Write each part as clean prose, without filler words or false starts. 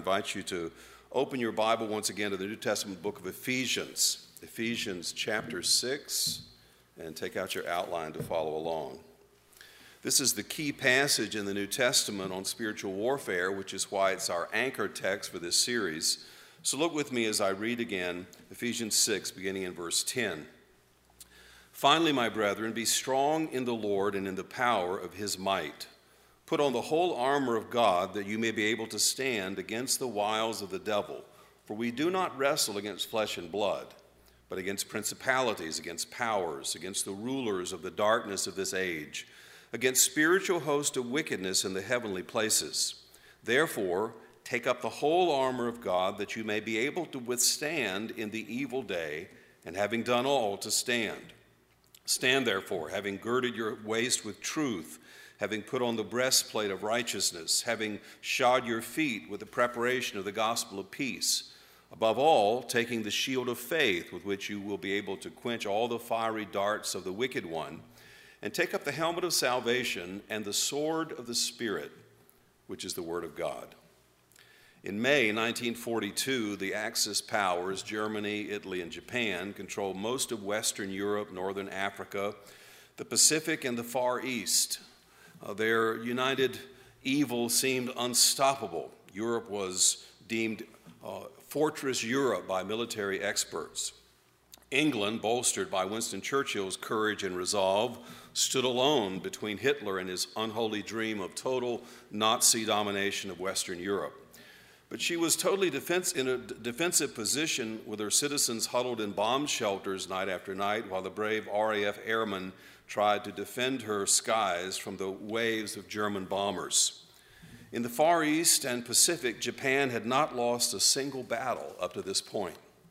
invite you to open your Bible once again to the New Testament book of Ephesians, Ephesians chapter 6, and take out your outline to follow along. This is the key passage in the New Testament on spiritual warfare, which is why it's our anchor text for this series. So look with me as I read again Ephesians 6, beginning in verse 10. Finally, my brethren, be strong in the Lord and in the power of his might. Put on the whole armor of God, that you may be able to stand against the wiles of the devil. For we do not wrestle against flesh and blood, but against principalities, against powers, against the rulers of the darkness of this age, against spiritual hosts of wickedness in the heavenly places. Therefore, take up the whole armor of God, that you may be able to withstand in the evil day, and having done all, to stand. Stand therefore, having girded your waist with truth, having put on the breastplate of righteousness, having shod your feet with the preparation of the gospel of peace. Above all, taking the shield of faith, with which you will be able to quench all the fiery darts of the wicked one, and take up the helmet of salvation and the sword of the Spirit, which is the word of God. In May 1942, the Axis powers, Germany, Italy, and Japan, controlled most of Western Europe, Northern Africa, the Pacific, and the Far East. Their united evil seemed unstoppable. Europe was deemed Fortress Europe by military experts. England, bolstered by Winston Churchill's courage and resolve, stood alone between Hitler and his unholy dream of total Nazi domination of Western Europe. But she was totally in a defensive position, with her citizens huddled in bomb shelters night after night, while the brave RAF airmen tried to defend her skies from the waves of German bombers. In the Far East and Pacific, Japan had not lost a single battle up to this point.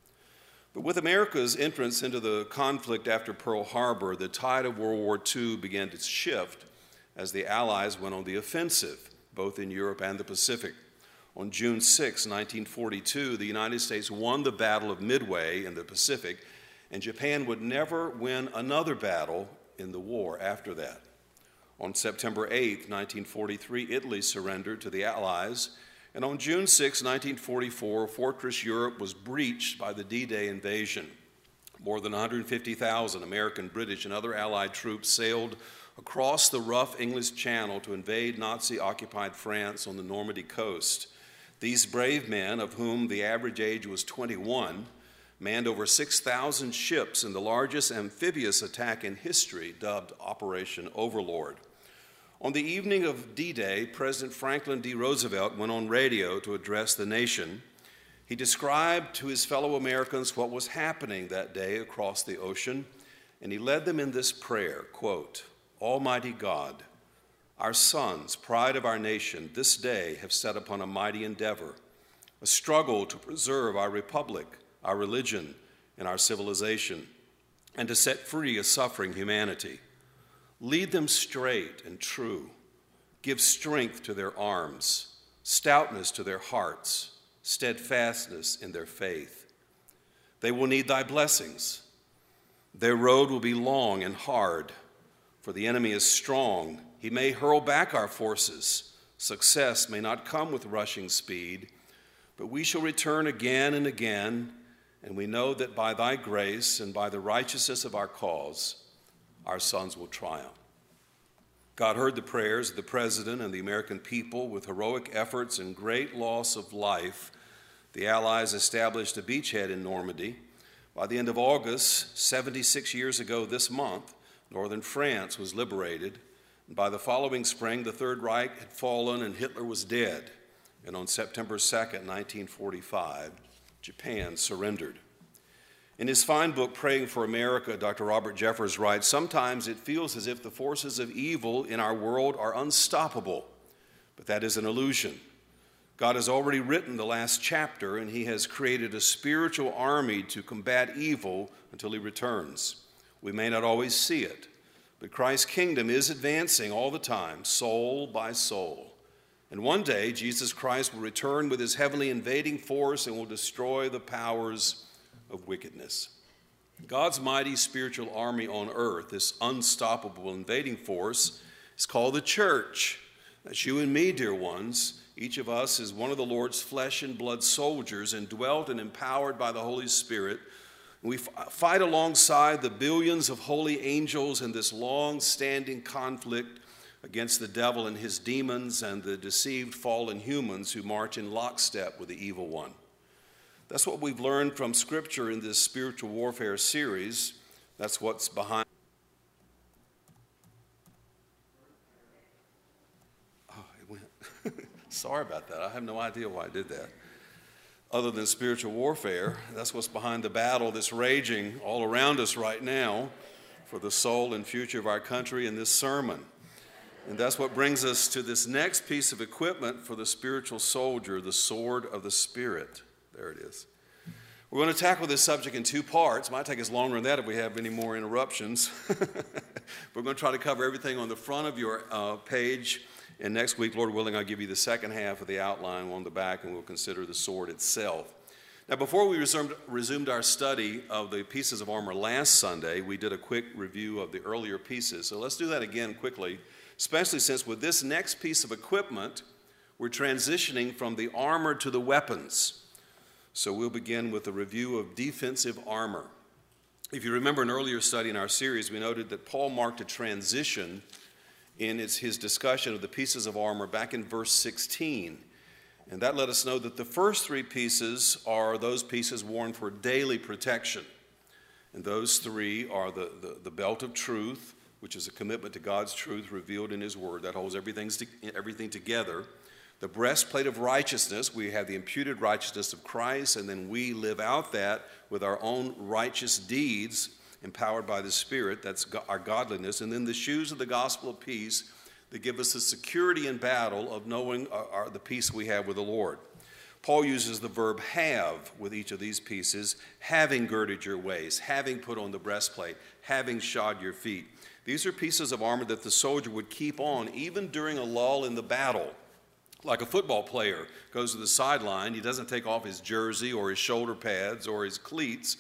But with America's entrance into the conflict after Pearl Harbor, the tide of World War II began to shift as the Allies went on the offensive, both in Europe and the Pacific. On June 6, 1942, the United States won the Battle of Midway in the Pacific, and Japan would never win another battle in the war after that. On September 8, 1943, Italy surrendered to the Allies, and on June 6, 1944, Fortress Europe was breached by the D-Day invasion. More than 150,000 American, British, and other Allied troops sailed across the rough English Channel to invade Nazi-occupied France on the Normandy coast. These brave men, of whom the average age was 21, manned over 6,000 ships in the largest amphibious attack in history, dubbed Operation Overlord. On the evening of D-Day, President Franklin D. Roosevelt went on radio to address the nation. He described to his fellow Americans what was happening that day across the ocean, and he led them in this prayer, quote, "Almighty God, our sons, pride of our nation, this day have set upon a mighty endeavor, a struggle to preserve our republic, our religion, and our civilization, and to set free a suffering humanity. Lead them straight and true. Give strength to their arms, stoutness to their hearts, steadfastness in their faith. They will need thy blessings. Their road will be long and hard, for the enemy is strong. He may hurl back our forces. Success may not come with rushing speed, but we shall return again and again, and we know that by thy grace and by the righteousness of our cause, our sons will triumph." God heard the prayers of the president and the American people. With heroic efforts and great loss of life, the Allies established a beachhead in Normandy. By the end of August, 76 years ago this month, northern France was liberated. And by the following spring, the Third Reich had fallen and Hitler was dead. And on September 2nd, 1945, Japan surrendered. In his fine book, Praying for America, Dr. Robert Jeffers writes, "Sometimes it feels as if the forces of evil in our world are unstoppable, but that is an illusion. God has already written the last chapter, and he has created a spiritual army to combat evil until he returns. We may not always see it, but Christ's kingdom is advancing all the time, soul by soul. And one day, Jesus Christ will return with his heavenly invading force and will destroy the powers of wickedness." God's mighty spiritual army on earth, this unstoppable invading force, is called the church. That's you and me, dear ones. Each of us is one of the Lord's flesh and blood soldiers, indwelt and empowered by the Holy Spirit. We fight alongside the billions of holy angels in this long-standing conflict against the devil and his demons and the deceived fallen humans who march in lockstep with the evil one. That's what we've learned from Scripture in this spiritual warfare series. That's what's behind. Oh, it went. Sorry about that. I have no idea why I did that. Other than spiritual warfare, that's what's behind the battle that's raging all around us right now for the soul and future of our country in this sermon. And that's what brings us to this next piece of equipment for the spiritual soldier, the sword of the Spirit. There it is. We're going to tackle this subject in two parts. It might take us longer than that if we have any more interruptions. We're going to try to cover everything on the front of your page. And next week, Lord willing, I'll give you the second half of the outline on the back, and we'll consider the sword itself. Now, before we resumed our study of the pieces of armor last Sunday, we did a quick review of the earlier pieces. So let's do that again quickly, especially since with this next piece of equipment, we're transitioning from the armor to the weapons. So we'll begin with a review of defensive armor. If you remember an earlier study in our series, we noted that Paul marked a transition in his discussion of the pieces of armor back in verse 16. And that let us know that the first three pieces are those pieces worn for daily protection. And those three are the belt of truth, which is a commitment to God's truth revealed in his word. That holds everything together. The breastplate of righteousness, we have the imputed righteousness of Christ, and then we live out that with our own righteous deeds empowered by the Spirit. That's our godliness. And then the shoes of the gospel of peace that give us the security in battle of knowing the peace we have with the Lord. Paul uses the verb have with each of these pieces, having girded your waist, having put on the breastplate, having shod your feet. These are pieces of armor that the soldier would keep on even during a lull in the battle. Like a football player goes to the sideline, he doesn't take off his jersey or his shoulder pads or his cleats.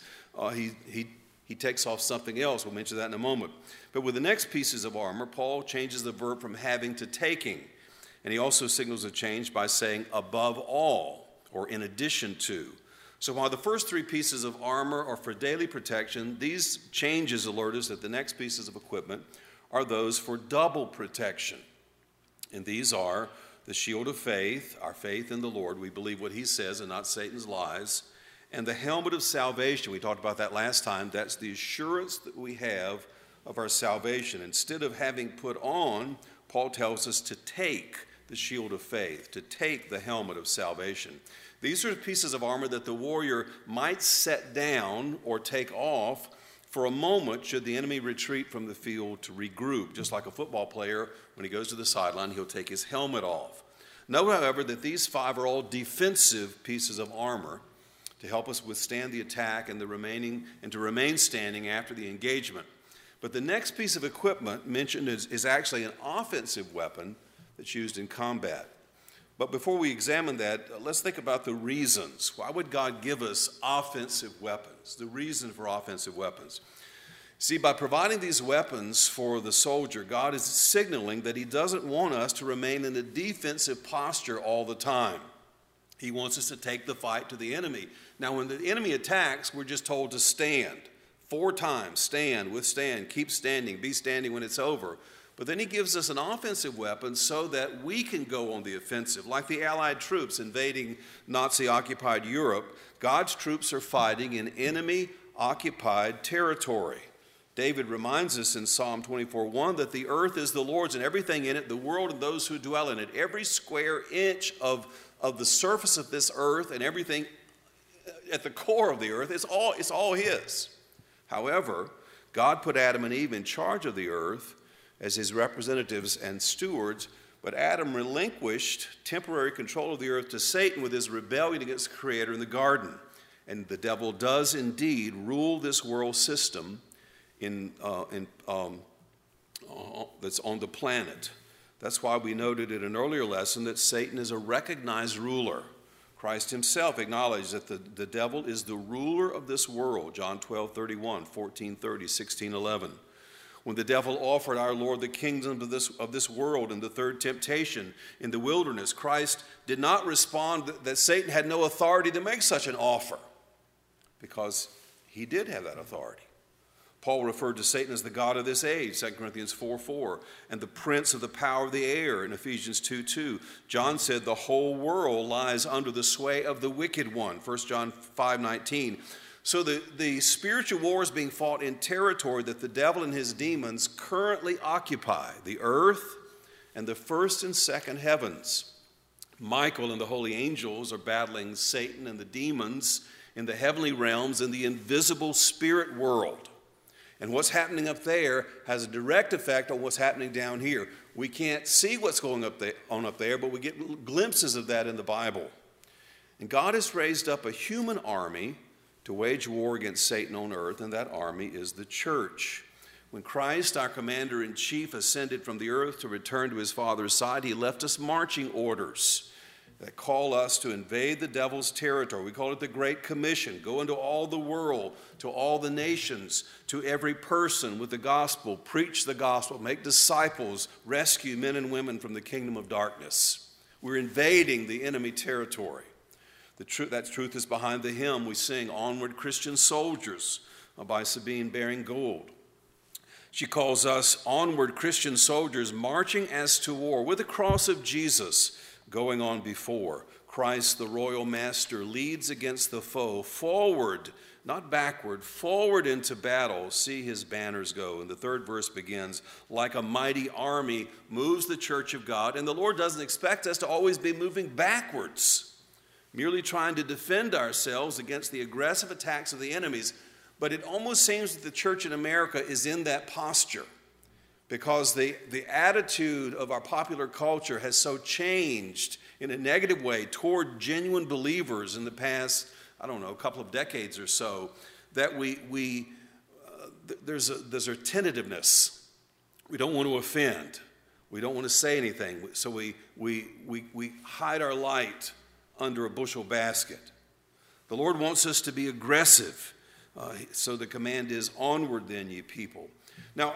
He takes off something else. We'll mention that in a moment. But with the next pieces of armor, Paul changes the verb from having to taking. And he also signals a change by saying above all or in addition to. So while the first three pieces of armor are for daily protection, these changes alert us that the next pieces of equipment are those for double protection. And these are the shield of faith, our faith in the Lord. We believe what he says and not Satan's lies. And the helmet of salvation, we talked about that last time. That's the assurance that we have of our salvation. Instead of having put on, Paul tells us to take the shield of faith, to take the helmet of salvation. These are pieces of armor that the warrior might set down or take off for a moment should the enemy retreat from the field to regroup. Just like a football player, when he goes to the sideline, he'll take his helmet off. Note, however, that these five are all defensive pieces of armor to help us withstand the attack and to remain standing after the engagement. But the next piece of equipment mentioned is actually an offensive weapon that's used in combat. But before we examine that, let's think about the reasons. Why would God give us offensive weapons? The reason for offensive weapons. See, by providing these weapons for the soldier, God is signaling that he doesn't want us to remain in a defensive posture all the time. He wants us to take the fight to the enemy. Now, when the enemy attacks, we're just told to stand. 4 times, stand, withstand, keep standing, be standing when it's over. But then he gives us an offensive weapon so that we can go on the offensive. Like the Allied troops invading Nazi-occupied Europe, God's troops are fighting in enemy-occupied territory. David reminds us in Psalm 24:1 that the earth is the Lord's and everything in it, the world and those who dwell in it. Every square inch of the surface of this earth and everything at the core of the earth, it's all his. However, God put Adam and Eve in charge of the earth as his representatives and stewards, but Adam relinquished temporary control of the earth to Satan with his rebellion against the Creator in the garden. And the devil does indeed rule this world system that's on the planet. That's why we noted in an earlier lesson that Satan is a recognized ruler. Christ himself acknowledged that the devil is the ruler of this world, John 12:31, 14:30, 16:11. when the devil offered our Lord the kingdom of this world in the third temptation in the wilderness, Christ did not respond that Satan had no authority to make such an offer, because he did have that authority. Paul referred to Satan as the god of this age, 2 Corinthians 4:4, and the prince of the power of the air in Ephesians 2:2. John said the whole world lies under the sway of the wicked one, 1 John 5:19. So the spiritual war is being fought in territory that the devil and his demons currently occupy, the earth and the first and second heavens. Michael and the holy angels are battling Satan and the demons in the heavenly realms in the invisible spirit world. And what's happening up there has a direct effect on what's happening down here. We can't see what's going on up there, but we get glimpses of that in the Bible. And God has raised up a human army to wage war against Satan on earth, and that army is the church. When Christ, our commander-in-chief, ascended from the earth to return to his Father's side, he left us marching orders that call us to invade the devil's territory. We call it the Great Commission. Go into all the world, to all the nations, to every person with the gospel. Preach the gospel. Make disciples. Rescue men and women from the kingdom of darkness. We're invading the enemy territory. That truth is behind the hymn we sing, Onward Christian Soldiers, by Sabine Baring-Gould. She calls us onward Christian soldiers marching as to war with the cross of Jesus going on before. Christ, the royal master, leads against the foe, forward, not backward, forward into battle. See his banners go. And the third verse begins, like a mighty army moves the church of God. And the Lord doesn't expect us to always be moving backwards, merely trying to defend ourselves against the aggressive attacks of the enemies. But it almost seems that the church in America is in that posture, because the attitude of our popular culture has so changed in a negative way toward genuine believers in the past, a couple of decades or so, that there's a tentativeness. We don't want to offend. We don't want to say anything. So we hide our light under a bushel basket. The Lord wants us to be aggressive. So the command is, onward then, ye people. Now,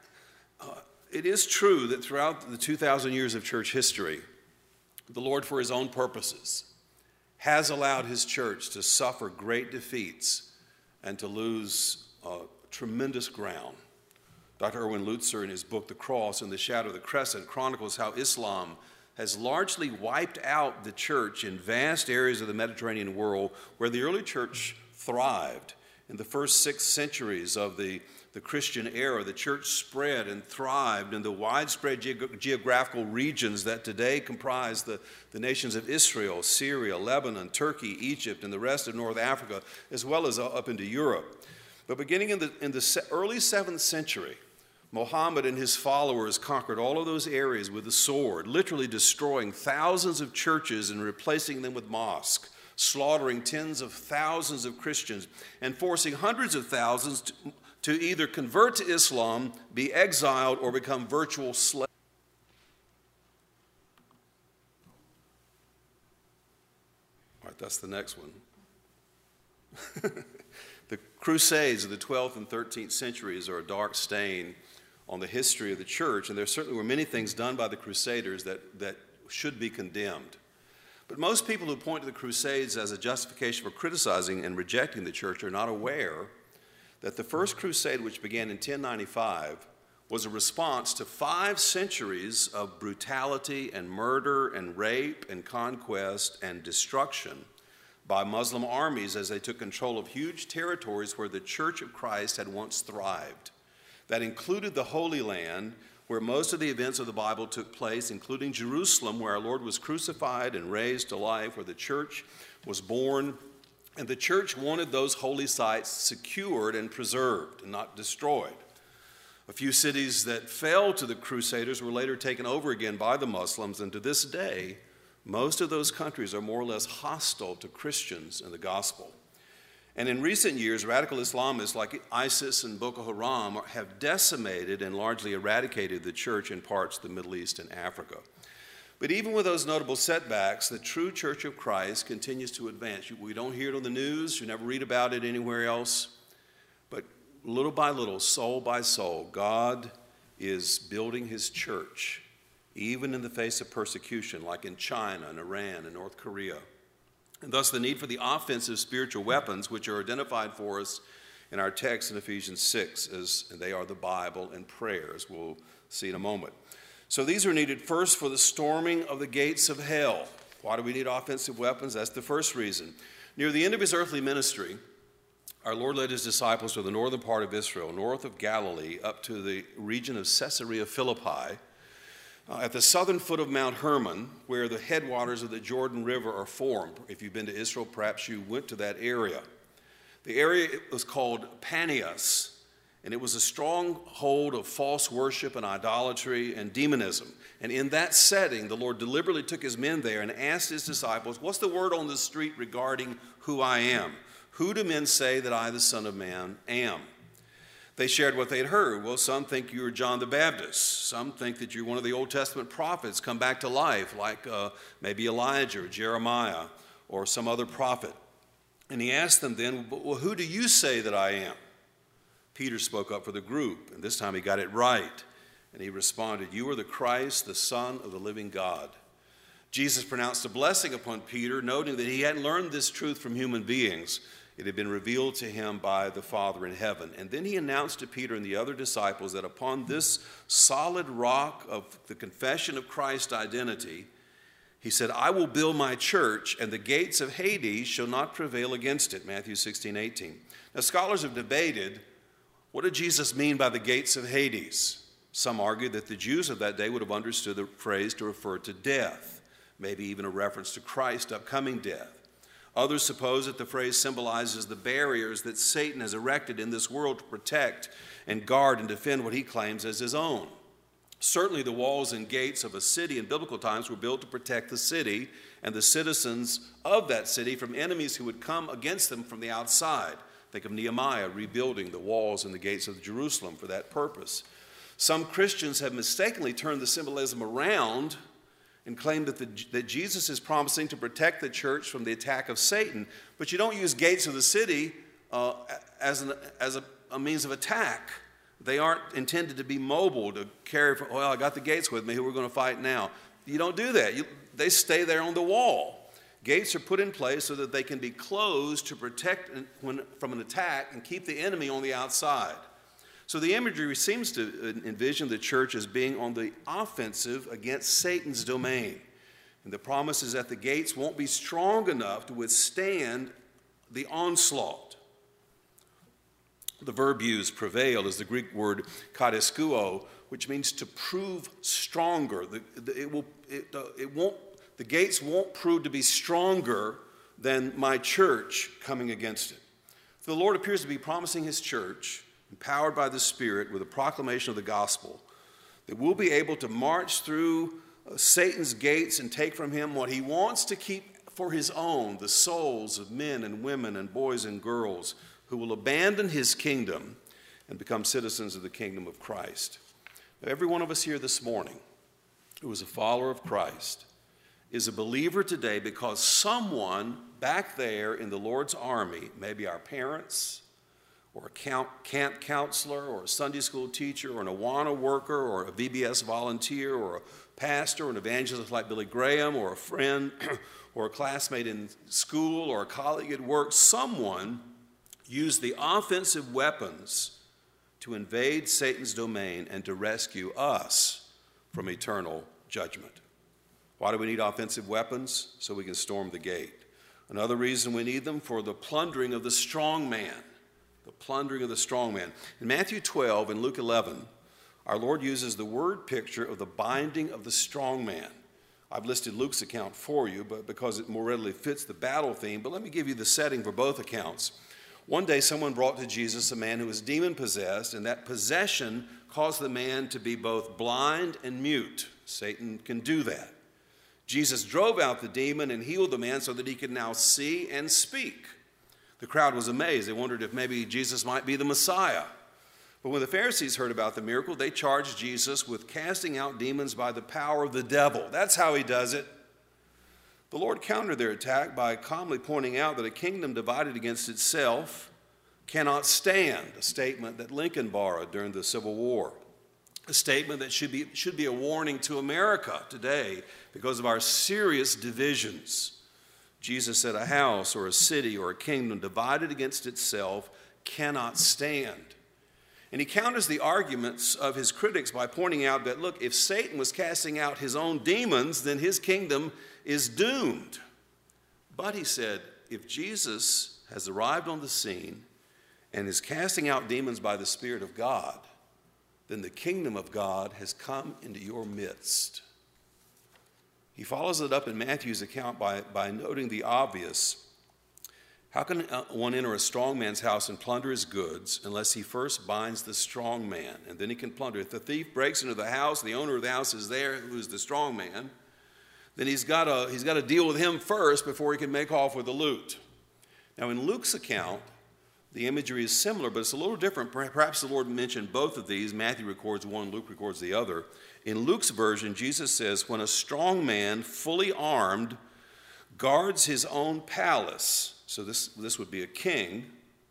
it is true that throughout the 2,000 years of church history, the Lord, for his own purposes, has allowed his church to suffer great defeats and to lose tremendous ground. Dr. Erwin Lutzer, in his book, The Cross and the Shadow of the Crescent, chronicles how Islam has largely wiped out the church in vast areas of the Mediterranean world where the early church thrived. In the first 6 centuries of the Christian era, the church spread and thrived in the widespread geographical regions that today comprise the nations of Israel, Syria, Lebanon, Turkey, Egypt, and the rest of North Africa, as well as up into Europe. But beginning in the early 7th century, Muhammad and his followers conquered all of those areas with the sword, literally destroying thousands of churches and replacing them with mosques, slaughtering tens of thousands of Christians, and forcing hundreds of thousands to either convert to Islam, be exiled, or become virtual slaves. All right, that's the next one. The Crusades of the 12th and 13th centuries are a dark stain on the history of the church, and there certainly were many things done by the Crusaders that should be condemned. But most people who point to the Crusades as a justification for criticizing and rejecting the church are not aware that the First Crusade, which began in 1095, was a response to 5 centuries of brutality and murder and rape and conquest and destruction by Muslim armies as they took control of huge territories where the Church of Christ had once thrived. That included the Holy Land, where most of the events of the Bible took place, including Jerusalem, where our Lord was crucified and raised to life, where the church was born. And the church wanted those holy sites secured and preserved and not destroyed. A few cities that fell to the Crusaders were later taken over again by the Muslims, and to this day, most of those countries are more or less hostile to Christians and the gospel. And in recent years, radical Islamists like ISIS and Boko Haram have decimated and largely eradicated the church in parts of the Middle East and Africa. But even with those notable setbacks, the true Church of Christ continues to advance. We don't hear it on the news. You never read about it anywhere else. But little by little, soul by soul, God is building his church, even in the face of persecution, like in China and Iran and North Korea. And thus the need for the offensive spiritual weapons, which are identified for us in our text in Ephesians 6, and they are the Bible and prayer, as we'll see in a moment. So these are needed first for the storming of the gates of hell. Why do we need offensive weapons? That's the first reason. Near the end of his earthly ministry, our Lord led his disciples to the northern part of Israel, north of Galilee, up to the region of Caesarea Philippi, at the southern foot of Mount Hermon, where the headwaters of the Jordan River are formed. If you've been to Israel, perhaps you went to that area. The area was called Panias, and it was a stronghold of false worship and idolatry and demonism. And in that setting, the Lord deliberately took his men there and asked his disciples, what's the word on the street regarding who I am? Who do men say that I, the Son of Man, am? They shared what they had heard. Well, some think you are John the Baptist. Some think that you're one of the Old Testament prophets come back to life, like maybe Elijah or Jeremiah or some other prophet. And he asked them then, well, who do you say that I am? Peter spoke up for the group, and this time he got it right. And he responded, you are the Christ, the Son of the living God. Jesus pronounced a blessing upon Peter, noting that he hadn't learned this truth from human beings. It had been revealed to him by the Father in heaven. And then he announced to Peter and the other disciples that upon this solid rock of the confession of Christ's identity, he said, I will build my church, and the gates of Hades shall not prevail against it, Matthew 16:18. Now, scholars have debated, what did Jesus mean by the gates of Hades? Some argue that the Jews of that day would have understood the phrase to refer to death, maybe even a reference to Christ's upcoming death. Others suppose that the phrase symbolizes the barriers that Satan has erected in this world to protect and guard and defend what he claims as his own. Certainly the walls and gates of a city in biblical times were built to protect the city and the citizens of that city from enemies who would come against them from the outside. Think of Nehemiah rebuilding the walls and the gates of Jerusalem for that purpose. Some Christians have mistakenly turned the symbolism around and claim that Jesus is promising to protect the church from the attack of Satan. But you don't use gates of the city as a means of attack. They aren't intended to be mobile, to carry, well, I got the gates with me, who we're going to fight now. You don't do that. They stay there on the wall. Gates are put in place so that they can be closed to protect from an attack and keep the enemy on the outside. So the imagery seems to envision the church as being on the offensive against Satan's domain. And the promise is that the gates won't be strong enough to withstand the onslaught. The verb used, prevail, is the Greek word kaidiskeuo, which means to prove stronger. The gates won't prove to be stronger than my church coming against it. The Lord appears to be promising his church, empowered by the Spirit with a proclamation of the gospel, that we'll be able to march through Satan's gates and take from him what he wants to keep for his own, the souls of men and women and boys and girls who will abandon his kingdom and become citizens of the kingdom of Christ. Now, every one of us here this morning who is a follower of Christ is a believer today because someone back there in the Lord's army, maybe our parents, or a camp counselor, or a Sunday school teacher, or an Awana worker, or a VBS volunteer, or a pastor, or an evangelist like Billy Graham, or a friend, or a classmate in school, or a colleague at work, someone used the offensive weapons to invade Satan's domain and to rescue us from eternal judgment. Why do we need offensive weapons? So we can storm the gate. Another reason we need them for the plundering of the strong man. The plundering of the strong man. In Matthew 12 and Luke 11, our Lord uses the word picture of the binding of the strong man. I've listed Luke's account for you, but because it more readily fits the battle theme, but let me give you the setting for both accounts. One day someone brought to Jesus a man who was demon-possessed, and that possession caused the man to be both blind and mute. Satan can do that. Jesus drove out the demon and healed the man so that he could now see and speak. The crowd was amazed. They wondered if maybe Jesus might be the Messiah. But when the Pharisees heard about the miracle, they charged Jesus with casting out demons by the power of the devil. That's how he does it. The Lord countered their attack by calmly pointing out that a kingdom divided against itself cannot stand, a statement that Lincoln borrowed during the Civil War, a statement that should be a warning to America today because of our serious divisions. Jesus said a house or a city or a kingdom divided against itself cannot stand. And he counters the arguments of his critics by pointing out that, look, if Satan was casting out his own demons, then his kingdom is doomed. But he said, if Jesus has arrived on the scene and is casting out demons by the Spirit of God, then the kingdom of God has come into your midst. He follows it up in Matthew's account by noting the obvious. How can one enter a strong man's house and plunder his goods unless he first binds the strong man? And then he can plunder. If the thief breaks into the house, the owner of the house is there, who's the strong man, then he's got to deal with him first before he can make off with the loot. Now, in Luke's account, the imagery is similar, but it's a little different. Perhaps the Lord mentioned both of these. Matthew records one, Luke records the other. In Luke's version, Jesus says, when a strong man, fully armed, guards his own palace, so this would be a king,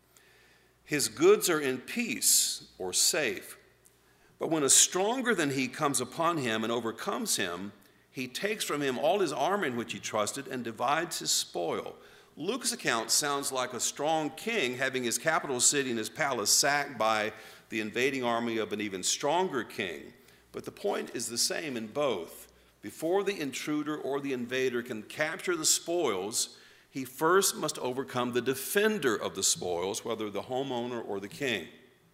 his goods are in peace or safe. But when a stronger than he comes upon him and overcomes him, he takes from him all his armor in which he trusted and divides his spoil. Luke's account sounds like a strong king having his capital city and his palace sacked by the invading army of an even stronger king. But the point is the same in both. Before the intruder or the invader can capture the spoils, he first must overcome the defender of the spoils, whether the homeowner or the king.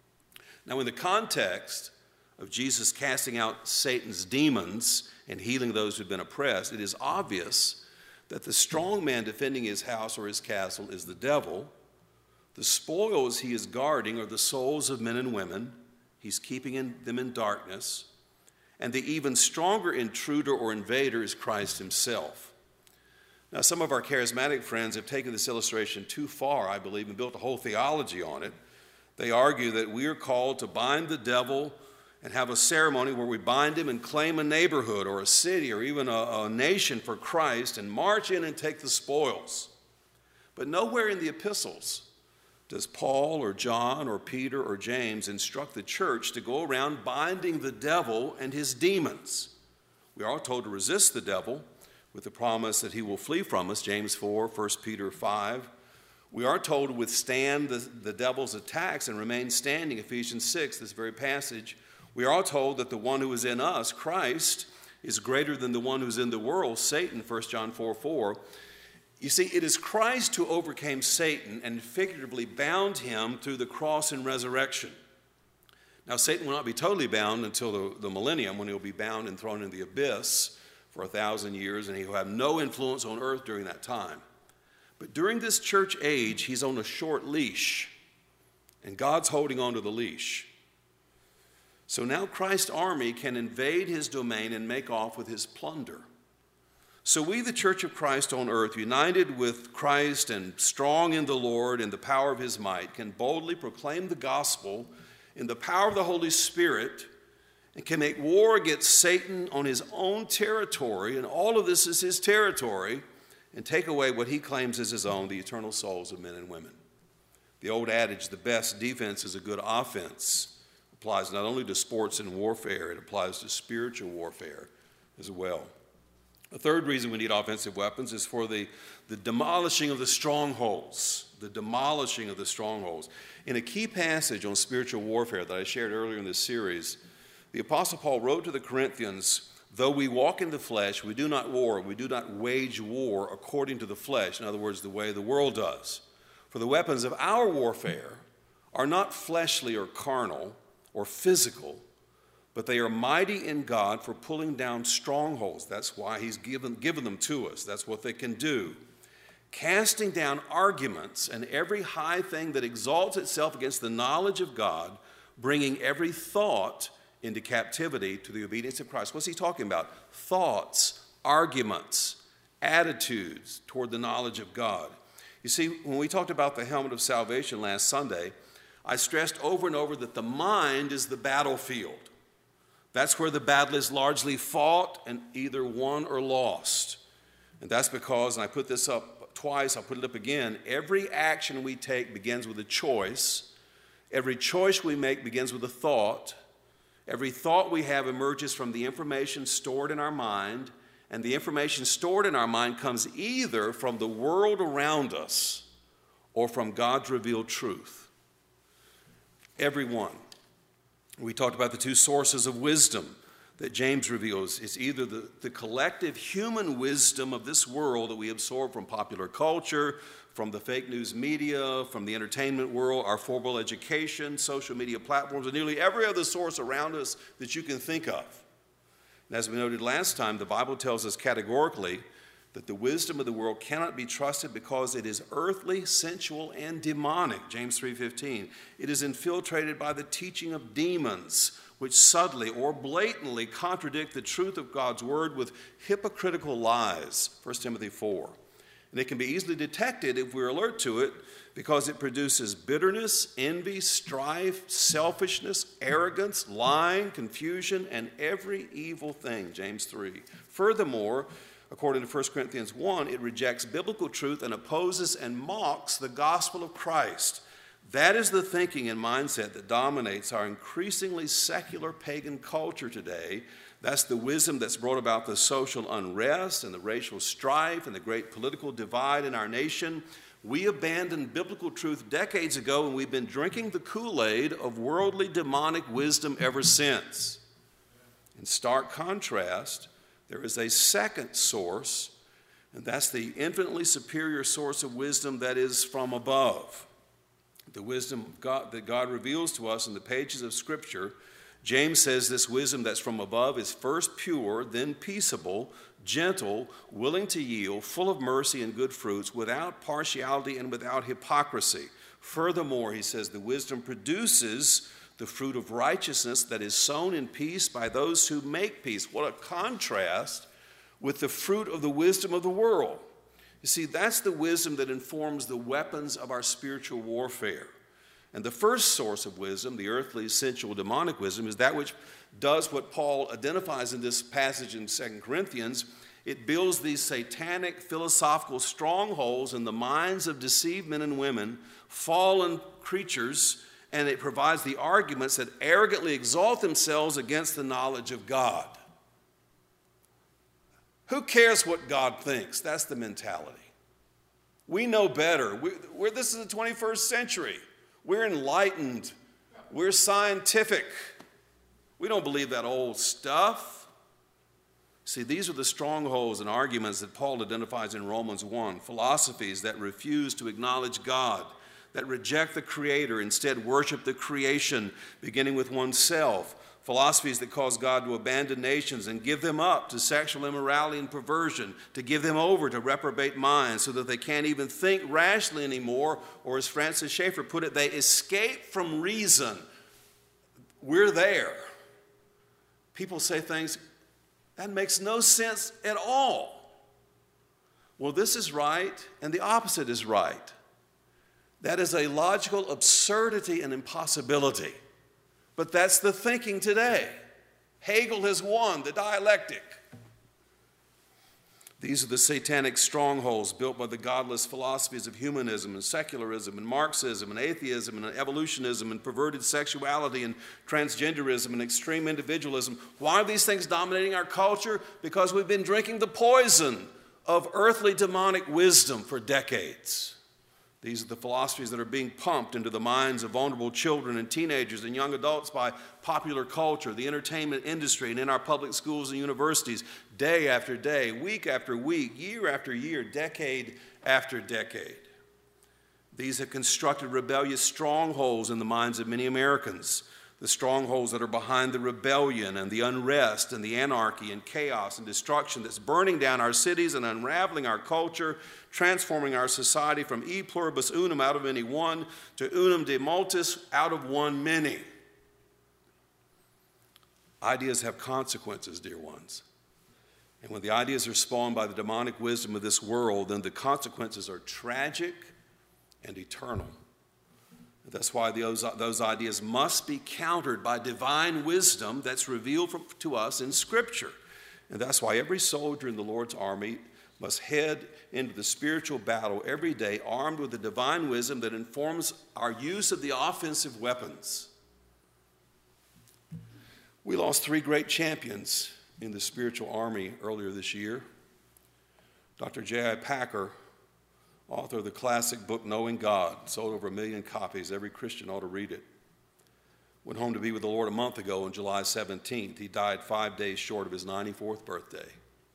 Now, in the context of Jesus casting out Satan's demons and healing those who've been oppressed, it is obvious that the strong man defending his house or his castle is the devil. The spoils he is guarding are the souls of men and women. He's keeping them in darkness. And the even stronger intruder or invader is Christ himself. Now, some of our charismatic friends have taken this illustration too far, I believe, and built a whole theology on it. They argue that we are called to bind the devil and have a ceremony where we bind him and claim a neighborhood or a city or even a nation for Christ and march in and take the spoils. But nowhere in the epistles does Paul or John or Peter or James instruct the church to go around binding the devil and his demons. We are told to resist the devil with the promise that he will flee from us, James 4, 1 Peter 5. We are told to withstand the devil's attacks and remain standing, Ephesians 6, this very passage. We are told that the one who is in us, Christ, is greater than the one who's in the world, Satan, 1 John 4:4. You see, it is Christ who overcame Satan and figuratively bound him through the cross and resurrection. Now, Satan will not be totally bound until the millennium, when he'll be bound and thrown in the abyss for 1,000 years, and he will have no influence on earth during that time. But during this church age, he's on a short leash, and God's holding on to the leash. So now Christ's army can invade his domain and make off with his plunder. So we, the Church of Christ on earth, united with Christ and strong in the Lord and the power of his might, can boldly proclaim the gospel in the power of the Holy Spirit and can make war against Satan on his own territory, and all of this is his territory, and take away what he claims is his own, the eternal souls of men and women. The old adage, the best defense is a good offense, applies not only to sports and warfare, it applies to spiritual warfare as well. The third reason we need offensive weapons is for the demolishing of the strongholds, the demolishing of the strongholds. In a key passage on spiritual warfare that I shared earlier in this series, the Apostle Paul wrote to the Corinthians, though we walk in the flesh, we do not wage war according to the flesh, in other words, the way the world does. For the weapons of our warfare are not fleshly or carnal or physical, but they are mighty in God for pulling down strongholds. That's why he's given them to us. That's what they can do. Casting down arguments and every high thing that exalts itself against the knowledge of God, bringing every thought into captivity to the obedience of Christ. What's he talking about? Thoughts, arguments, attitudes toward the knowledge of God. You see, when we talked about the helmet of salvation last Sunday, I stressed over and over that the mind is the battlefield. That's where the battle is largely fought and either won or lost. And that's because, and I put this up up twice, I'll put it up again. Every action we take begins with a choice. Every choice we make begins with a thought. Every thought we have emerges from the information stored in our mind, and the information stored in our mind comes either from the world around us or from God's revealed truth. Every one. We talked about the two sources of wisdom that James reveals. It's either the collective human wisdom of this world that we absorb from popular culture, from the fake news media, from the entertainment world, our formal education, social media platforms, and nearly every other source around us that you can think of. And as we noted last time, the Bible tells us categorically that the wisdom of the world cannot be trusted because it is earthly, sensual, and demonic, James 3:15. It is infiltrated by the teaching of demons, which subtly or blatantly contradict the truth of God's word with hypocritical lies, 1 Timothy 4. And it can be easily detected if we're alert to it because it produces bitterness, envy, strife, selfishness, arrogance, lying, confusion, and every evil thing, James 3. Furthermore, according to 1 Corinthians 1, it rejects biblical truth and opposes and mocks the gospel of Christ. That is the thinking and mindset that dominates our increasingly secular pagan culture today. That's the wisdom that's brought about the social unrest and the racial strife and the great political divide in our nation. We abandoned biblical truth decades ago, and we've been drinking the Kool-Aid of worldly demonic wisdom ever since. In stark contrast, there is a second source, and that's the infinitely superior source of wisdom that is from above. The wisdom of God, that God reveals to us in the pages of Scripture. James says this wisdom that's from above is first pure, then peaceable, gentle, willing to yield, full of mercy and good fruits, without partiality and without hypocrisy. Furthermore, he says the wisdom produces the fruit of righteousness that is sown in peace by those who make peace. What a contrast with the fruit of the wisdom of the world. You see, that's the wisdom that informs the weapons of our spiritual warfare. And the first source of wisdom, the earthly, sensual, demonic wisdom, is that which does what Paul identifies in this passage in 2 Corinthians. It builds these satanic philosophical strongholds in the minds of deceived men and women, fallen creatures, and it provides the arguments that arrogantly exalt themselves against the knowledge of God. Who cares what God thinks? That's the mentality. We know better. This is the 21st century. We're enlightened. We're scientific. We don't believe that old stuff. See, these are the strongholds and arguments that Paul identifies in Romans 1. Philosophies that refuse to acknowledge God, that reject the Creator, instead worship the creation, beginning with oneself. Philosophies that cause God to abandon nations and give them up to sexual immorality and perversion, to give them over to reprobate minds so that they can't even think rationally anymore, or as Francis Schaeffer put it, they escape from reason. We're there. People say things, that makes no sense at all. Well, this is right, and the opposite is right. That is a logical absurdity and impossibility. But that's the thinking today. Hegel has won the dialectic. These are the satanic strongholds built by the godless philosophies of humanism and secularism and Marxism and atheism and evolutionism and perverted sexuality and transgenderism and extreme individualism. Why are these things dominating our culture? Because we've been drinking the poison of earthly demonic wisdom for decades. These are the philosophies that are being pumped into the minds of vulnerable children and teenagers and young adults by popular culture, the entertainment industry, and in our public schools and universities, day after day, week after week, year after year, decade after decade. These have constructed rebellious strongholds in the minds of many Americans, the strongholds that are behind the rebellion and the unrest and the anarchy and chaos and destruction that's burning down our cities and unraveling our culture, transforming our society from e pluribus unum, out of many one, to unum de multis, out of one many. Ideas have consequences, dear ones. And when the ideas are spawned by the demonic wisdom of this world, then the consequences are tragic and eternal. That's why those ideas must be countered by divine wisdom that's revealed to us in Scripture. And that's why every soldier in the Lord's army must head into the spiritual battle every day armed with the divine wisdom that informs our use of the offensive weapons. We lost 3 great champions in the spiritual army earlier this year. Dr. J.I. Packer, author of the classic book Knowing God, sold over 1 million copies. Every Christian ought to read it. Went home to be with the Lord a month ago on July 17th. He died 5 days short of his 94th birthday.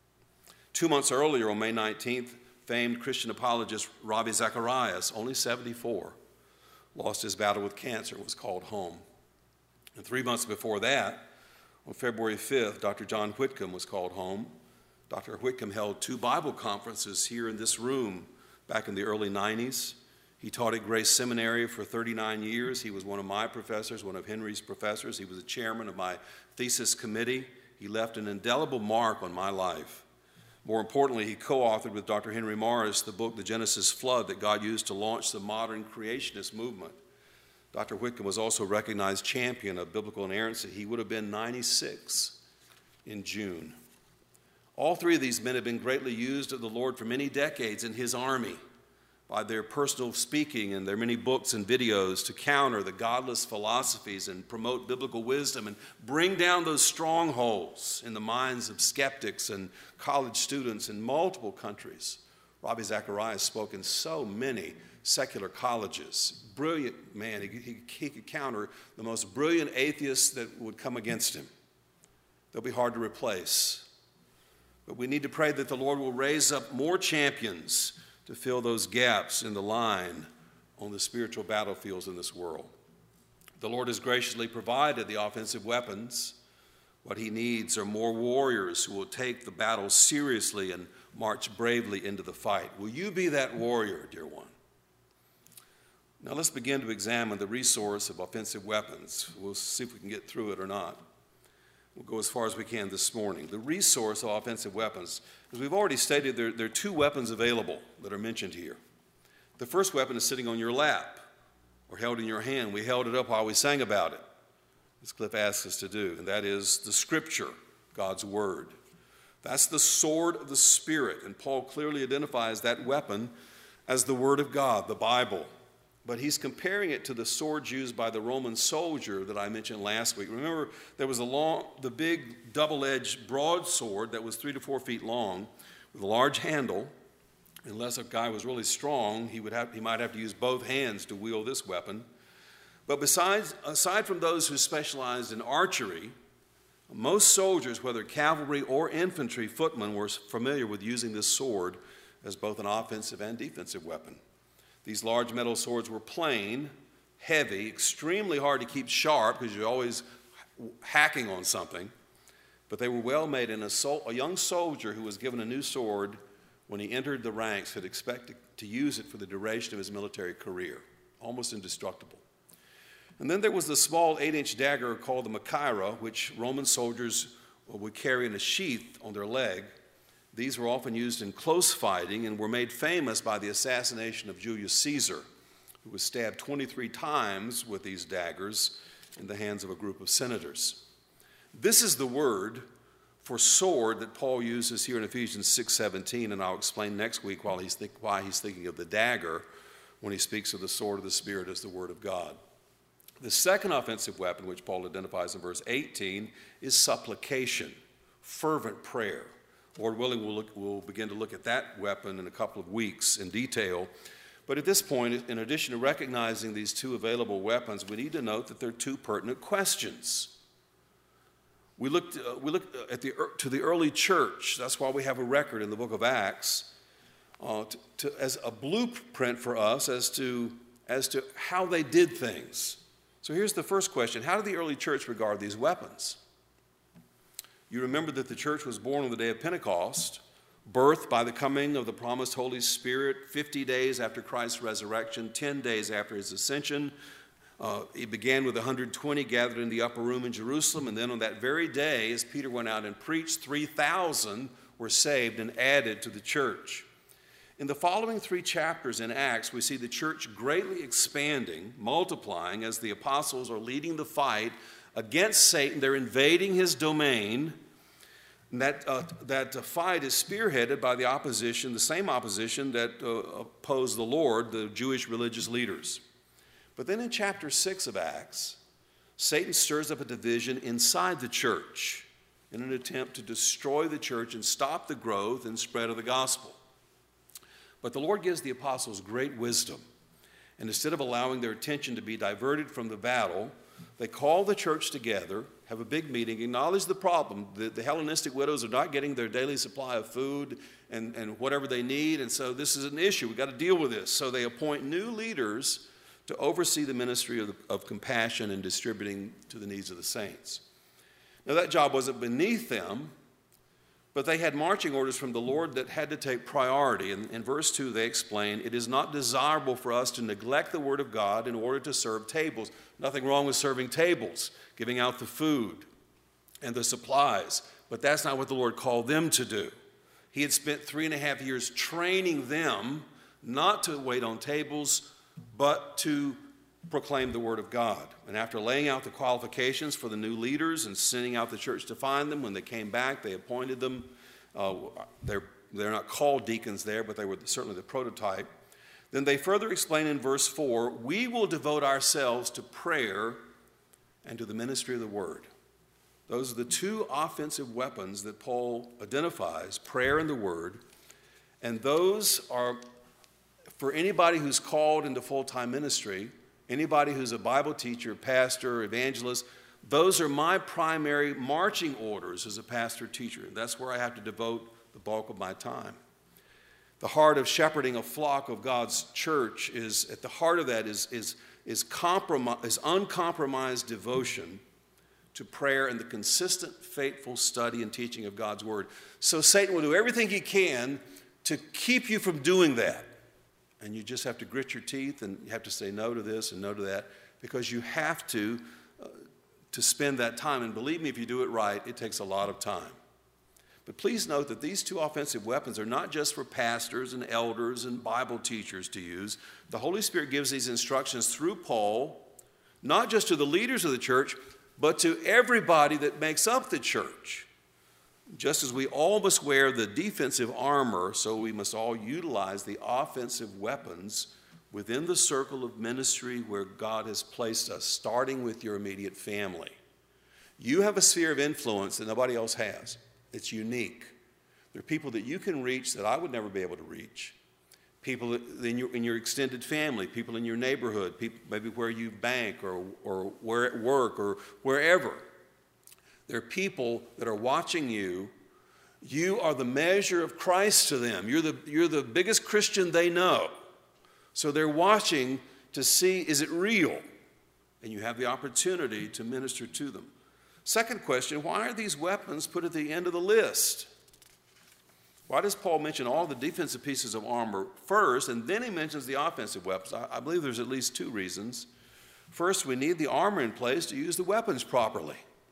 2 months earlier, on May 19th, famed Christian apologist Ravi Zacharias, only 74, lost his battle with cancer and was called home. And 3 months before that, on February 5th, Dr. John Whitcomb was called home. Dr. Whitcomb held 2 Bible conferences here in this room back in the early 90s. He taught at Grace Seminary for 39 years. He was one of my professors, one of Henry's professors. He was the chairman of my thesis committee. He left an indelible mark on my life. More importantly, he co-authored with Dr. Henry Morris the book, The Genesis Flood, that God used to launch the modern creationist movement. Dr. Whitcomb was also a recognized champion of biblical inerrancy. He would have been 96 in June. All 3 of these men have been greatly used of the Lord for many decades in his army by their personal speaking and their many books and videos to counter the godless philosophies and promote biblical wisdom and bring down those strongholds in the minds of skeptics and college students in multiple countries. Ravi Zacharias spoke in so many secular colleges. Brilliant man. He could counter the most brilliant atheists that would come against him. They'll be hard to replace. But we need to pray that the Lord will raise up more champions to fill those gaps in the line on the spiritual battlefields in this world. The Lord has graciously provided the offensive weapons. What he needs are more warriors who will take the battle seriously and march bravely into the fight. Will you be that warrior, dear one? Now let's begin to examine the resource of offensive weapons. We'll see if we can get through it or not. We'll go as far as we can this morning. The resource of offensive weapons, as we've already stated, there are 2 weapons available that are mentioned here. The first weapon is sitting on your lap or held in your hand. We held it up while we sang about it, as Cliff asked us to do, and that is the Scripture, God's Word. That's the sword of the Spirit, and Paul clearly identifies that weapon as the Word of God, the Bible. But he's comparing it to the swords used by the Roman soldier that I mentioned last week. Remember, there was the big double-edged broadsword that was 3 to 4 feet long with a large handle. Unless a guy was really strong, he might have to use both hands to wield this weapon. But aside from those who specialized in archery, most soldiers, whether cavalry or infantry footmen, were familiar with using this sword as both an offensive and defensive weapon. These large metal swords were plain, heavy, extremely hard to keep sharp because you're always hacking on something. But they were well made, and a young soldier who was given a new sword when he entered the ranks could expect to use it for the duration of his military career, almost indestructible. And then there was the small 8-inch dagger called the Machaira, which Roman soldiers would carry in a sheath on their leg. These were often used in close fighting and were made famous by the assassination of Julius Caesar, who was stabbed 23 times with these daggers in the hands of a group of senators. This is the word for sword that Paul uses here in Ephesians 6:17, and I'll explain next week why he's thinking of the dagger when he speaks of the sword of the Spirit as the Word of God. The second offensive weapon, which Paul identifies in verse 18, is supplication, fervent prayer. Lord willing, we'll begin to look at that weapon in a couple of weeks in detail. But at this point, in addition to recognizing these 2 available weapons, we need to note that there are 2 pertinent questions. We look to the early church. That's why we have a record in the book of Acts as a blueprint for us as to how they did things. So here's the first question. How did the early church regard these weapons? You remember that the church was born on the day of Pentecost, birthed by the coming of the promised Holy Spirit 50 days after Christ's resurrection, 10 days after his ascension. It began with 120 gathered in the upper room in Jerusalem, and then on that very day, as Peter went out and preached, 3,000 were saved and added to the church. In the following 3 chapters in Acts, we see the church greatly expanding, multiplying, as the apostles are leading the fight against Satan. They're invading his domain. And that fight is spearheaded by the opposition, the same opposition that opposed the Lord, the Jewish religious leaders. But then in chapter 6 of Acts, Satan stirs up a division inside the church in an attempt to destroy the church and stop the growth and spread of the gospel. But the Lord gives the apostles great wisdom. And instead of allowing their attention to be diverted from the battle, they call the church together, have a big meeting, acknowledge the problem. The Hellenistic widows are not getting their daily supply of food and whatever they need, and so this is an issue. We've got to deal with this. So they appoint new leaders to oversee the ministry of compassion and distributing to the needs of the saints. Now, that job wasn't beneath them, but they had marching orders from the Lord that had to take priority. In verse 2, they explain, "It is not desirable for us to neglect the word of God in order to serve tables." Nothing wrong with serving tables, giving out the food and the supplies, but that's not what the Lord called them to do. He had spent 3.5 years training them not to wait on tables, but to proclaim the word of God. And after laying out the qualifications for the new leaders and sending out the church to find them, when they came back, they appointed them. They're not called deacons there, but they were certainly the prototype. Then they further explain in verse 4, "We will devote ourselves to prayer and to the ministry of the word." Those are the two offensive weapons that Paul identifies, prayer and the word. And those are, for anybody who's called into full-time ministry, anybody who's a Bible teacher, pastor, evangelist, those are my primary marching orders as a pastor teacher. That's where I have to devote the bulk of my time. The heart of shepherding a flock of God's church is, at the heart of that is uncompromised devotion to prayer and the consistent, faithful study and teaching of God's word. So Satan will do everything he can to keep you from doing that. And you just have to grit your teeth and you have to say no to this and no to that, because you have to spend that time. And believe me, if you do it right, it takes a lot of time. But please note that these two offensive weapons are not just for pastors and elders and Bible teachers to use. The Holy Spirit gives these instructions through Paul, not just to the leaders of the church, but to everybody that makes up the church. Just as we all must wear the defensive armor, so we must all utilize the offensive weapons within the circle of ministry where God has placed us, starting with your immediate family. You have a sphere of influence that nobody else has. It's unique. There are people that you can reach that I would never be able to reach. People in your extended family, people in your neighborhood, people maybe where you bank or where at work or wherever. There are people that are watching you. You are the measure of Christ to them. You're the biggest Christian they know. So they're watching to see, is it real? And you have the opportunity to minister to them. Second question, why are these weapons put at the end of the list? Why does Paul mention all the defensive pieces of armor first, and then he mentions the offensive weapons? I believe there's at least two reasons. First, we need the armor in place to use the weapons properly.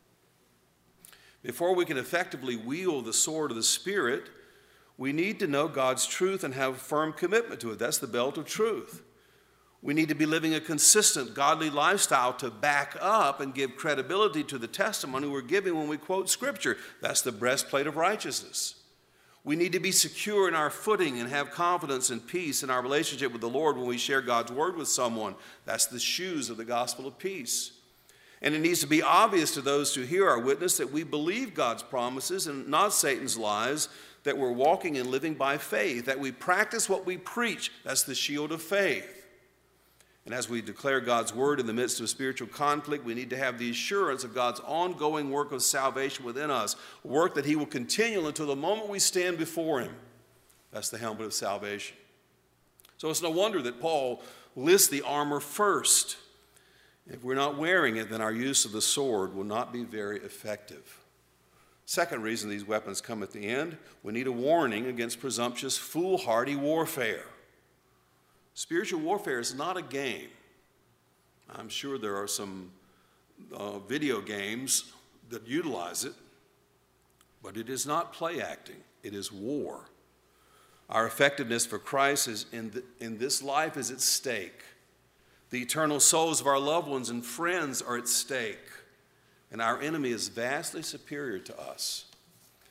Before we can effectively wield the sword of the Spirit, we need to know God's truth and have a firm commitment to it. That's the belt of truth. We need to be living a consistent, godly lifestyle to back up and give credibility to the testimony we're giving when we quote Scripture. That's the breastplate of righteousness. We need to be secure in our footing and have confidence and peace in our relationship with the Lord when we share God's word with someone. That's the shoes of the gospel of peace. And it needs to be obvious to those who hear our witness that we believe God's promises and not Satan's lies, that we're walking and living by faith, that we practice what we preach. That's the shield of faith. And as we declare God's word in the midst of spiritual conflict, we need to have the assurance of God's ongoing work of salvation within us, work that he will continue until the moment we stand before him. That's the helmet of salvation. So it's no wonder that Paul lists the armor first. If we're not wearing it, then our use of the sword will not be very effective. Second reason these weapons come at the end, we need a warning against presumptuous, foolhardy warfare. Spiritual warfare is not a game. I'm sure there are some video games that utilize it, but it is not play acting. It is war. Our effectiveness for Christ is in this life is at stake. The eternal souls of our loved ones and friends are at stake, and our enemy is vastly superior to us.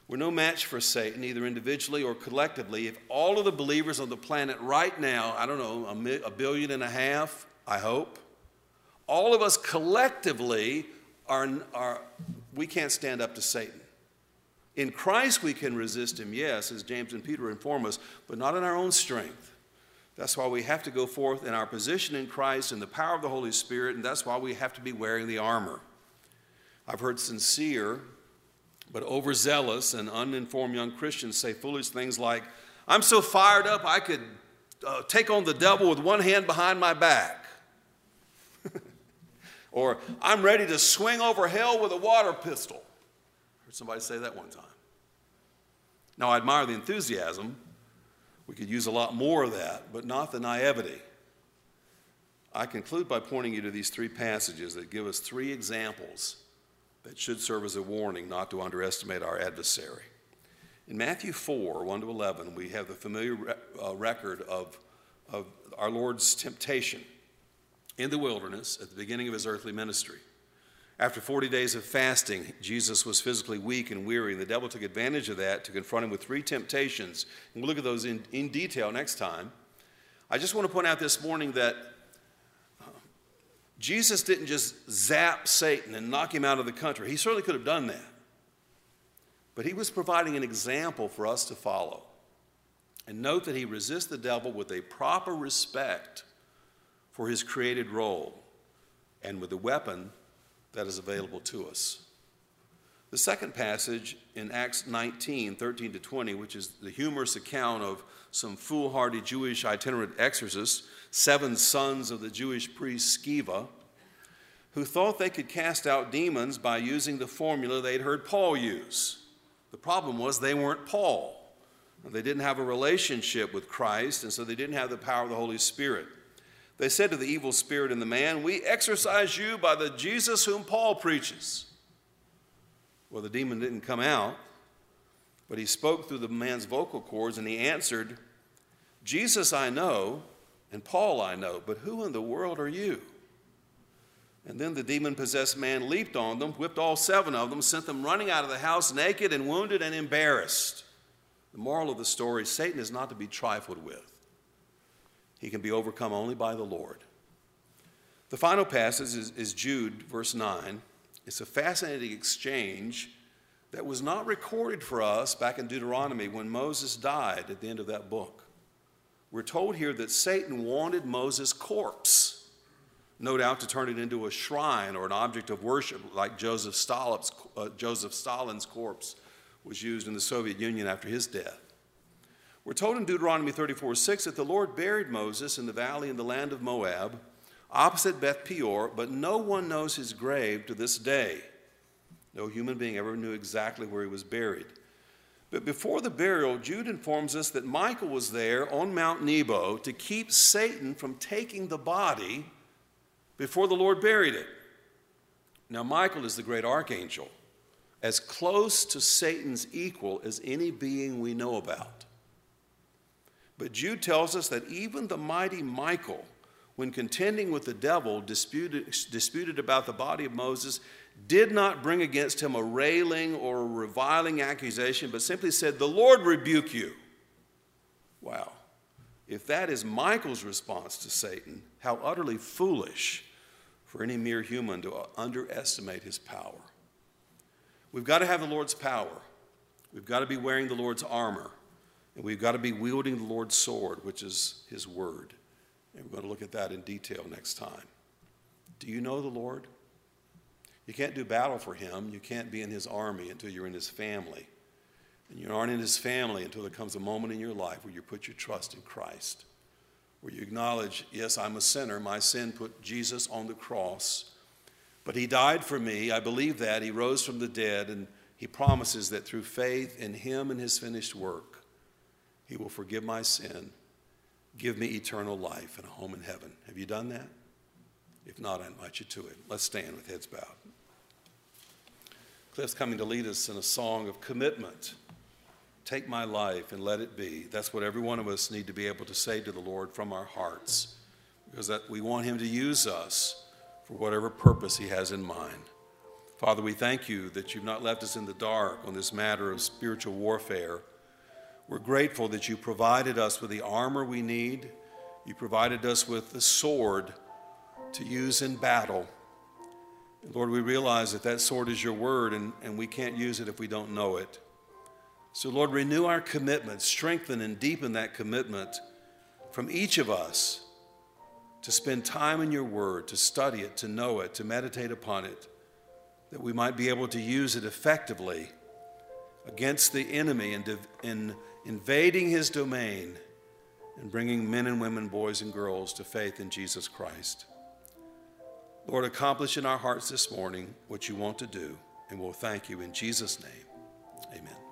We're no match for Satan, either individually or collectively. If all of the believers on the planet right now, I don't know, 1.5 billion, I hope, all of us collectively we can't stand up to Satan. In Christ we can resist him, yes, as James and Peter inform us, but not in our own strength. That's why we have to go forth in our position in Christ and the power of the Holy Spirit, and that's why we have to be wearing the armor. I've heard sincere but overzealous and uninformed young Christians say foolish things like, I'm so fired up I could take on the devil with one hand behind my back. Or, I'm ready to swing over hell with a water pistol. I heard somebody say that one time. Now, I admire the enthusiasm. We could use a lot more of that, but not the naivety. I conclude by pointing you to these 3 passages that give us 3 examples that should serve as a warning not to underestimate our adversary. In Matthew 4, 1-11, we have the familiar record of our Lord's temptation in the wilderness at the beginning of his earthly ministry. After 40 days of fasting, Jesus was physically weak and weary, and the devil took advantage of that to confront him with 3 temptations. And we'll look at those in detail next time. I just want to point out this morning that Jesus didn't just zap Satan and knock him out of the country. He certainly could have done that. But he was providing an example for us to follow. And note that he resists the devil with a proper respect for his created role and with the weapon that is available to us. The second passage in Acts 19, 13-20, which is the humorous account of some foolhardy Jewish itinerant exorcists, 7 sons of the Jewish priest Sceva, who thought they could cast out demons by using the formula they'd heard Paul use. The problem was they weren't Paul. They didn't have a relationship with Christ, and so they didn't have the power of the Holy Spirit. They said to the evil spirit in the man, we exorcise you by the Jesus whom Paul preaches. Well, the demon didn't come out, but he spoke through the man's vocal cords, and he answered, Jesus I know, and Paul I know, but who in the world are you? And then the demon-possessed man leaped on them, whipped all 7 of them, sent them running out of the house naked and wounded and embarrassed. The moral of the story, Satan is not to be trifled with. He can be overcome only by the Lord. The final passage is Jude, verse 9. It's a fascinating exchange that was not recorded for us back in Deuteronomy when Moses died at the end of that book. We're told here that Satan wanted Moses' corpse, no doubt to turn it into a shrine or an object of worship like Joseph Stalin's corpse was used in the Soviet Union after his death. We're told in Deuteronomy 34:6 that the Lord buried Moses in the valley in the land of Moab, opposite Beth Peor, but no one knows his grave to this day. No human being ever knew exactly where he was buried. But before the burial, Jude informs us that Michael was there on Mount Nebo to keep Satan from taking the body before the Lord buried it. Now, Michael is the great archangel, as close to Satan's equal as any being we know about. But Jude tells us that even the mighty Michael, when contending with the devil, disputed about the body of Moses, did not bring against him a railing or a reviling accusation, but simply said, the Lord rebuke you. Wow. If that is Michael's response to Satan, how utterly foolish for any mere human to underestimate his power. We've got to have the Lord's power. We've got to be wearing the Lord's armor. And we've got to be wielding the Lord's sword, which is his word. And we're going to look at that in detail next time. Do you know the Lord? You can't do battle for him. You can't be in his army until you're in his family. And you aren't in his family until there comes a moment in your life where you put your trust in Christ, where you acknowledge, yes, I'm a sinner. My sin put Jesus on the cross. But he died for me. I believe that. He rose from the dead, and he promises that through faith in him and his finished work, he will forgive my sin, give me eternal life and a home in heaven. Have you done that? If not, I invite you to it. Let's stand with heads bowed. Cliff's coming to lead us in a song of commitment. Take my life and let it be. That's what every one of us need to be able to say to the Lord from our hearts, because that we want him to use us for whatever purpose he has in mind. Father, we thank you that you've not left us in the dark on this matter of spiritual warfare. We're grateful that you provided us with the armor we need. You provided us with the sword to use in battle. And Lord, we realize that that sword is your word, and we can't use it if we don't know it. So Lord, renew our commitment, strengthen and deepen that commitment from each of us to spend time in your word, to study it, to know it, to meditate upon it, that we might be able to use it effectively against the enemy and in invading his domain and bringing men and women, boys and girls to faith in Jesus Christ. Lord, accomplish in our hearts this morning what you want to do, and we'll thank you in Jesus' name. Amen.